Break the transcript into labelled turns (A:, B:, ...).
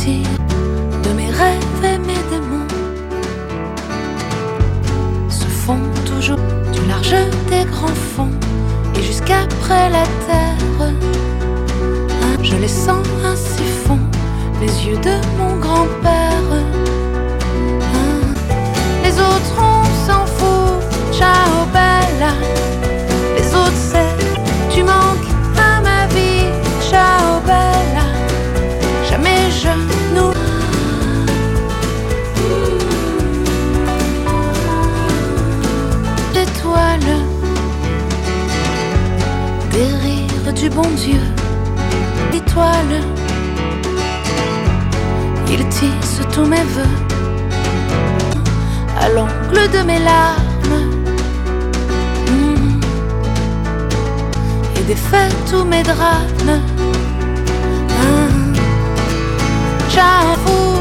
A: sortir de mes rêves et mes démons se font toujours du large des grands fonds et jusqu'après la terre. Je les sens ainsi fond les yeux de mon grand-père. Les autres on s'en fout, ciao bella. Les autres c'est tu manques à ma vie, ciao bella. Jamais je n'oublie d'étoiles, des rires du bon Dieu. Étoiles, il tisse tous mes vœux à l'angle de mes larmes et défait tous mes drames. Ciao.